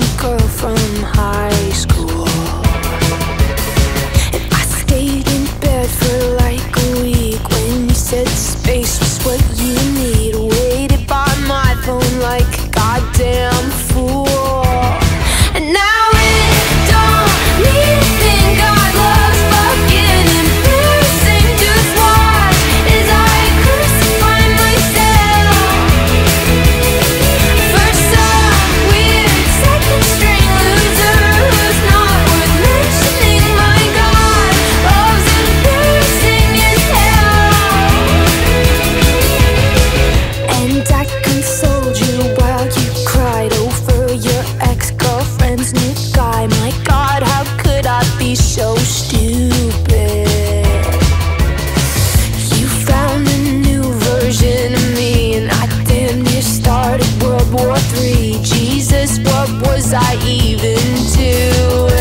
girl from high school, and I stayed in bed for like a week when you said space was what you need. Waited by my phone like a goddamn fool. And now it don't need to think God loves fucking embarrassing. Just watch as I crucify myself. For some weird second string loser who's not worth mentioning, my God loves embarrassing as hell. And I consoled you while you cried over your ex-girlfriend's new guy. My God, how could I be so stupid? You found a new version of me, and I damn near started World War III. Jesus, what was I even doing?